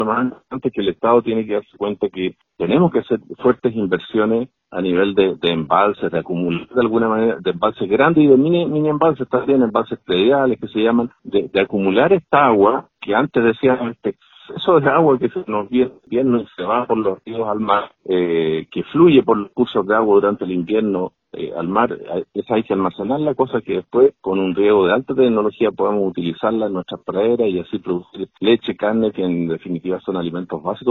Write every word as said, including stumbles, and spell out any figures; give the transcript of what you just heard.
Lo más importante es que el Estado tiene que darse cuenta que tenemos que hacer fuertes inversiones a nivel de, de embalses, de acumular de alguna manera, de embalses grandes y de mini, mini embalses también, embalses prediales que se llaman, de, de acumular esta agua que antes decíamos, este exceso de agua que se nos viene y se va por los ríos al mar, eh, que fluye por los cursos de agua durante el invierno eh, al mar, esa hay que almacenarla, cosa que después con un riego de alta tecnología podamos utilizarla en nuestras praderas y así producir leche, carne, que en definitiva son alimentos básicos